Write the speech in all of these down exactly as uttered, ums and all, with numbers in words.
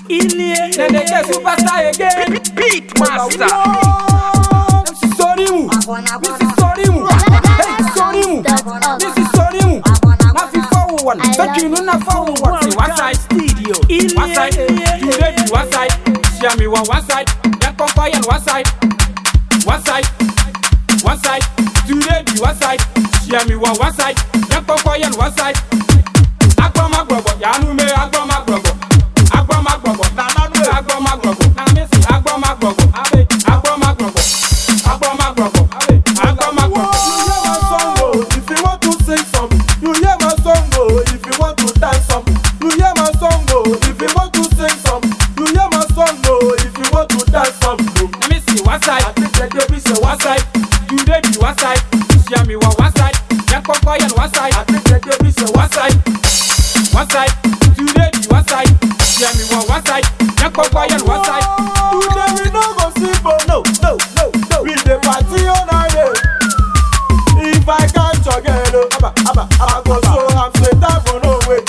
Ilie. Then they get superstar again. Beat master. This is Sorimu. This is Sorimu. Hey, Sorimu. This is Sorimu. Nothing forward one. But you know not forward one. One side studio. One side. You ready? One side. Share me one one side. Then conquer and one side. One side. One side. You ready? One side. Share me one one side. Then conquer and one side. Agbama grobo. Yanu me agbama grobo. Agbama grobo. Nana me agbama grobo. Nana me see agbama grobo. Abe agbama grobo. Agbama grobo. Abe agbama grobo. You hear my song, oh, if you want to sing some. You hear my song, oh, if you want to dance some. You hear my song, oh, if you want to sing some. You hear my song, oh, if you want to dance some. Let me see one side. I think that they be say One side. You ready? One side. Share me one one side. Then conquer and one side. I think that they be say One side. One side. You ready? One side. Share me one one side. Then conquer and one side. Today we no go sleep, oh no, no, no, no. We dey party all night, eh. If I can't forget, oh, abba, abba, I go so I'm straight down for no way.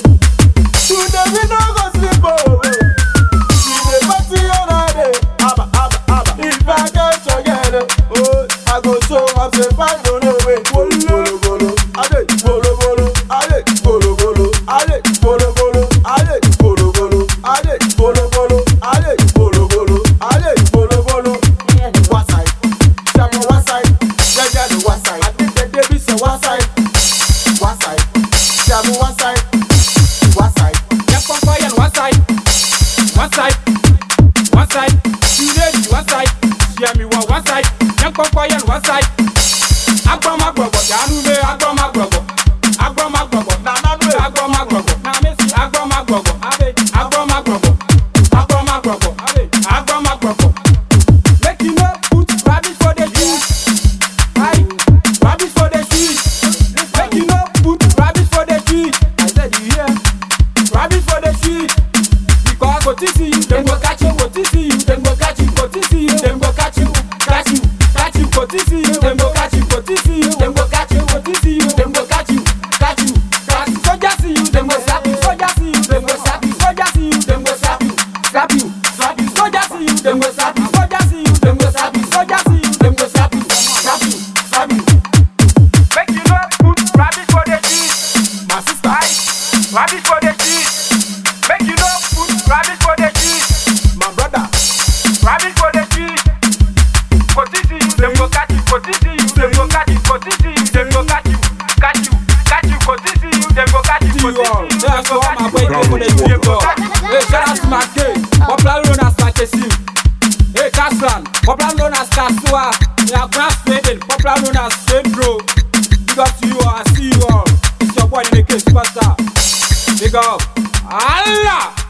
Today we no go sleep, oh, we dey party all night, eh. Abba, abba, abba. If I can't forget, oh, I go so I'm straight down for no way. Golo, golo, ale, golo, golo, ale, golo, golo, ale, golo, golo, ale, golo, golo, ale, golo, golo, ale, golo, golo, ale, golo, golo. One side, jam on one side, yeah, yeah, the one side. I think that they be say one side, one side, jam on one side, one side. Then conquer and one side. One side. One side. You ready? One side. Share me one one side. Then conquer and one side. Agbama grobo. Yanu me agbama grobo. Agbama grobo. Nana me agbama grobo. Nana me see agbama grobo. Abe agbama grobo. Agbama grobo. Abe agbama grobo. Make you know put rabbit for the juice. Aye, rabbit for the juice. Make you know put rabbit for the juice. I said you hear? Rabbit for the juice. Because what you see you, them go catch you. What you see you, them go catch you. What you see you, them go catch you. Catch you, catch you. What you see you, them go catch you. What you see you, them go catch you. What you see you, them go catch you. Catch you, catch you. Soldier see you, them go slap you. Soldier see you, them go slap you. Soldier see you, them go slap you. Slap you, slap you. Soldier see you, them go slap you. Soldier see you, them go slap you. Soldier see you, them go slap you. Slap you, slap you. Make you know put rabbit for the cheese. My sister, Rabbit for the cheese. Make you know put rabbit for the cheese. my brother, Rabbit for the cheese. For this you, them go catch you. For this you, them go catch you. For this you, them go catch you. Catch you, catch you. For this you, them go catch you. For this you, them go catch you. Them go catch you. Hey, shout out to my kid. Popular known as Makesim. Hey, Kaslan. Popular known as Kasua. They are grand faded. Popular known as Pedro. Big up to you all. I see you all. It's your boy in the case, Superstar. Big up. Allah.